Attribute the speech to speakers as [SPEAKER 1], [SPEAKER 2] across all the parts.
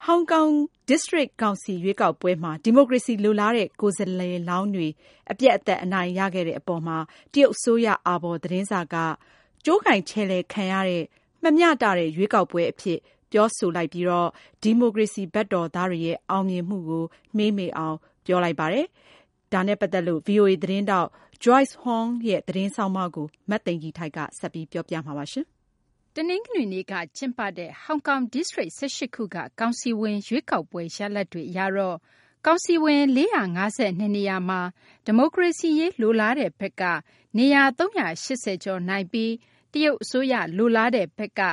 [SPEAKER 1] Hong Kong District Council ရွေးကောက်ပွဲမှာဒီမိုကရေစီလိုလားတဲ့ကိုယ်စားလှယ်လောင်းတွေအပြတ်အသတ်အနိုင်ရခဲ့တဲ့အပေါ်မှာတရုတ်အစိုးရအာဘော်သတင်းစာကကြိုးကင်ချဲလဲခံရတဲ့မမျှတတဲ့ရွေးကောက်ပွဲအဖြစ်ပြောဆိုလိုက်ပြီးတော့ဒီမိုကရေစီဘက်တော်သားတွေရဲ့အောင်မြင်မှုကိုမှေးမှိန်အောင်ပြောလိုက်ပါတယ်။ဒါနဲ့ပတ်သက်လို့ VOA သတင်းတောက် Joyce Huang ရဲ့သတင်းဆောင်မကိုမတ်သိင်ကြီးထိုက်ကဆက်ပြီးပြောပြမှာပါရှင်
[SPEAKER 2] ။တနင်္ဂနွေနေ့ကကျင်းပတဲ့ Hong Kong District 18 ခုကကောင်စီဝင်ရွေးကောက်ပွဲရလဒ်တွေအရတော့ကောင်စီဝင်452နေရာမှာဒီမိုကရေစီရေးလိုလားတဲ့ဘက်ကနေရာ380ကျော်နိုင်ပြီးတရုတ်အစိုးရလိုလားတဲ့ဘက်က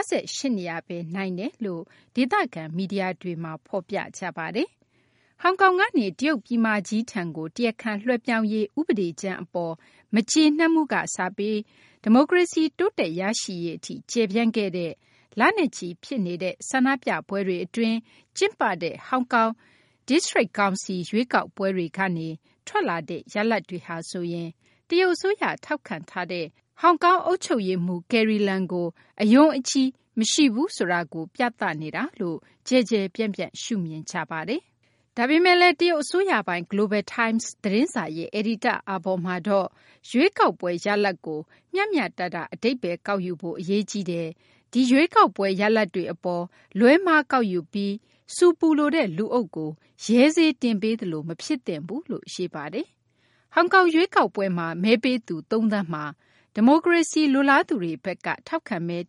[SPEAKER 2] 58နေရာပဲနိုင်တယ်လို့ဒေသခံမီဒီယာတွေမှာဖော်ပြကြပါတယ်။ဟောင်ကောင်ကနေတရုတ်ပြည်မကြီးထံကိုတရားခံလွှဲပြောင်းရေးဥပဒေကြမ်းအပေါ်မကျေနပ်မှုကစပြီးဒီမိုကရေစီတိုးတက်ရရှိရေးအထိကျေပြန့်ခဲ့တဲ့လနဲ့ချီဖြစ်နေတဲ့ဆန္ဒပြပွဲတွေအတွင်းကျင်းပတဲ့ဟောင်ကောင် District Council ရွေးကောက်ပွဲတွေကနေထွက်လာတဲ့ရလဒ်တွေဟာဆိုရင်တရုတ်အစိုးရထောက်ခံထားတဲ့ဟောင်ကောင်အုပ်ချုပ်ရေးမှူး Carrie Lam ကိုအယုံအကြည်မရှိဘူးဆိုတာကိုပြသနေတာလို့ကျယ်ကျယ်ပြန့်ပြန့်ရှုမြင်ကြပါတယ်။ဒါပေမဲ့လည်းတရုတ်အစိုးရပိုင်း Global Times သတင်းစာရဲ့အယ်ဒီတာအာဘော်မှာတော့ရွေးကောက်ပွဲရလဒ်ကိုမျှမျှတတအဓိပ္ပာယ်ကောက်ယူဖို့အရေးကြီးတယ်။ဒီရွေးကောက်ပွဲရလဒ်တွေအပေါ်လွဲမှားကောက်ယူပြီးစူပူလိုတဲ့လူအုပ်ကိုရဲစေးတင်ပေးသလိုမဖြစ်သင့်ဘူးလို့ရေးပါတယ်။ဟောင်ကောင်ရွေးကောက်ပွဲမှာမဲပေးသူ3သန်းမှာဒီမိုကရေစီလိုလားသူတွေဘက်ကထောက်ခံမဲ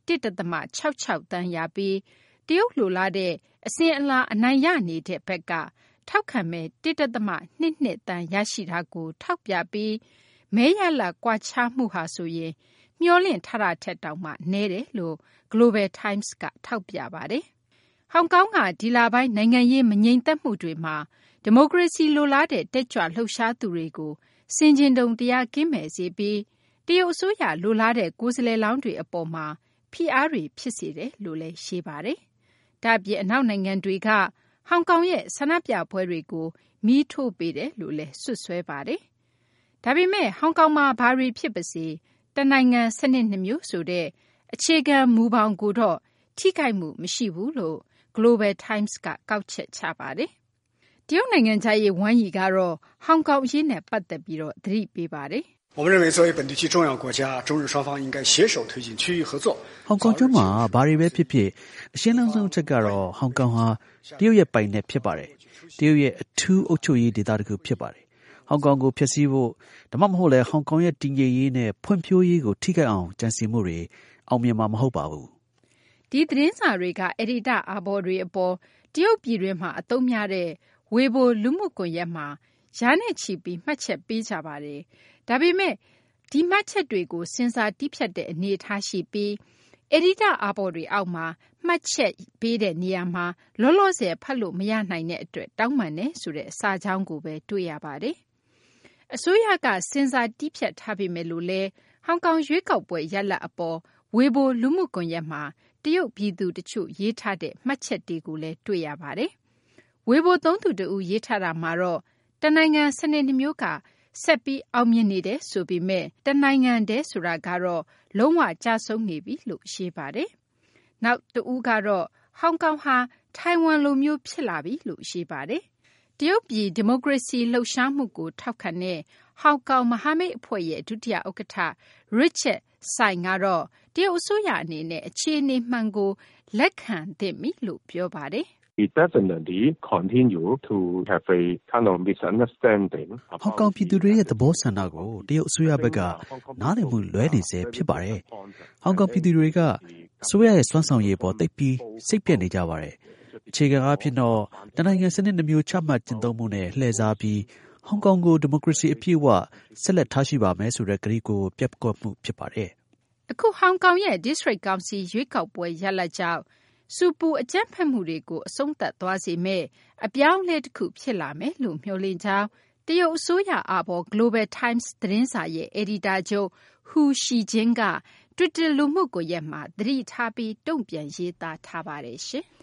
[SPEAKER 2] 1.66 သန်းရပြီးတရုတ်လိုလားတဲ့အစဉ်အလာအနိုင်ရနေတဲ့ဘက်ကထောက်ခံမဲ 1.22 သန်းရရှိတာကိုထောက်ပြပြီးမဲရလဒ်ကွာခြားမှုဟာဆိုရင်မျှော်လင့်ထားတာထက်တောင်မှနည်းတယ်လို့ Global Times ကထောက်ပြပါတယ်။ဟောင်ကောင်ကဒီလပိုင်းနိုင်ငံရေးမငြိမ်သက်မှုတွေမှာဒီမိုကရေစီလိုလားတဲ့တက်ကြွလှုပ်ရှားသူတွေကိုစင်ကျင်တုံတရားကင်းမဲ့စေပြီးတရုတ်အစိုးရလိုလားတဲ့ကိုယ်စားလှယ်လောင်းတွေအပေါ်မှာဖိအားတွေဖြစ်စေတယ်လို့လည်းရေးပါတယ်။ဒါ့အပြင်အနောက်နိုင်ငံတွေကဟောင်ကောင်ရဲ့ဆန္ဒပြပွဲတွေကိုမီးထိုးပေးတယ်လို့လည်းစွပ်စွဲပါတယ်။ဒါပေမဲ့ဟောင်ကောင်မှာဘာတွေဖြစ်ပါစေတနိုင်ငံစနစ်2မျိုးဆိုတဲ့အခြေခံမူဘောင်ကိုတော့ထိခိုက်မှုမရှိဘူးလို့ Global Times ကကောက်ချက်ချပါတယ်။တရုတ်နိုင်ငံခြားရေးဝန်ကြီးကတော့ဟောင်ကောင်အရေးနဲ့ပတ်သက်ပြီးတော့သတိပေးပါတယ်
[SPEAKER 3] ။我们认为作为本地区重要国家中日双方应该携手推进区域合作
[SPEAKER 4] ဟောင်ကောင်ကျွန်းမှာဘာတွေပဲဖြစ်ဖြစ်အရှင်းလင်းဆုံးအချက်ကတော့ဟောင်ကောင်ဟာတရုတ်ရဲ့ပိုင်နယ်ဖြစ်ပါတယ်တရုတ်ရဲ့အထူးအုပ်ချုပ်ရေးဒေသတစ်ခုဖြစ်ပါတယ်ဟောင်ကောင်ကိုဖျက်ဆီးဖို့ဒါမှမဟုတ်လဲဟောင်ကောင်ရဲ့တည်ငြိမ်ရေးနဲ့ဖွံ့ဖြိုးရေးကိုထိခိုက်အောင်ကြံစည်မှုတွေအောင်မြင်မှာမဟုတ်ပါဘူး
[SPEAKER 2] ဒီသတင်းစာတွေကအက်ဒီတာအာဘော်တွေအပေါ်တရုတ်ပြည်တွင်းမှာအသုံးများတဲ့ဝေဘိုလူမှုကွန်ရက်မှာရာနဲ့ချီပြီးမှတ်ချက်ပေးကြပါတယ်ဒါပေမဲ့ဒီမှတ်ချက်တွေကိုစဉ်းစားတီးဖြတ်တဲ့အနေအထားရှိပြီးအက်ဒီတာအာဘော်တွေအောက်မှာမှတ်ချက်ပေးတဲ့နေရာမှာလောလောဆယ်ဖတ်လို့မရနိုင်တဲ့အတွက်တောင်းပန်နေဆိုတဲ့စာကြောင်းကိုပဲတွေ့ရပါတယ်။အစိုးရကစဉ်းစားတီးဖြတ်ထားပေမဲ့လို့လဲဟောင်ကောင်ရွေးကောက်ပွဲရလဒ်အပေါ်ဝေဘိုလူမှုကွန်ရက်မှာတရုတ်ပြည်သူတချို့ရေးထားတဲ့မှတ်ချက်တွေကိုလည်းတွေ့ရပါတယ်။ဝေဘိုသုံးသူတဦးရေးထားတာမှာတော့တနိုင်ငံစနစ်2မျိုးကဆက်ပြီးအောင်မြင်နေတယ်ဆိုပေမဲ့တနိုင်ငံတည်းဆိုတာကတော့လုံးဝကျဆုံးနေပြီလို့ရေးပါတယ်။နောက်တဦးကတော့ဟောင်ကောင်ဟာထိုင်ဝမ်လိုမျိုးဖြစ်လာပြီလို့ရေးပါတယ်။တရုတ်ပြည်ဒီမိုကရေစီလှုပ်ရှားမှုကိုထောက်ခံတဲ့ဟောင်ကောင်မဟာမိတ်အဖွဲ့ရဲ့ဒုတိယဥက္ကဋ္ဌ Richard Tsai ကတော့တရုတ်အစိုးရအနေနဲ့အခြေအနေမှန်ကိုလက်ခံသင့်ပြီလို့ပြောပါတယ်
[SPEAKER 5] It definitely continue to have a kind of misunderstanding.
[SPEAKER 4] ဟောင်ကောင်ပြည်သူတွေရဲ့သဘောဆန္ဒကိုတရုတ်အစိုးရဘက်ကနားလည်မှုလွဲနေစေဖြစ်ပါတယ်။ဟောင်ကောင်ပြည်သူတွေကအစိုးရရဲ့စွမ်းဆောင်ရည်ပေါ်သိပ်ပြီးစိတ်ပြည့်နေကြပါတယ်။အခြေခံအားဖြင့်တော့တနိုင်ငံစနစ်2မျိုးချမှတ်ကျင့်သုံးမှုနဲ့လှည့်စားပြီးဟောင်ကောင်ကိုဒီမိုကရေစီအပြည့်အဝဆက်လက်ထားရှိပါမယ်ဆိုတဲ့ကတိကိုပြတ်ကွက်မှုဖြစ်ပါတယ်
[SPEAKER 2] ။အခုဟောင်ကောင်ရဲ့ District Council ရွေးကောက်ပွဲရလဒ်ကြောင့်စူပူအကြမ်းဖက်မှုတွေကိုအဆုံးသတ်သွားစေမဲ့အပြောင်းအလဲတစ်ခုဖြစ်လာမယ်လို့မျှော်လင့်ကြောင်းတရုတ်အစိုးရအာဘော် Global Times သတင်းစာရဲ့အယ်ဒီတာချုပ်ဟူရှီဂျင်းက Twitter လူမှုကွန်ရက်မှာသတိထားပြီးတုံ့ပြန်ရေးသားထားပါတယ်ရှင်။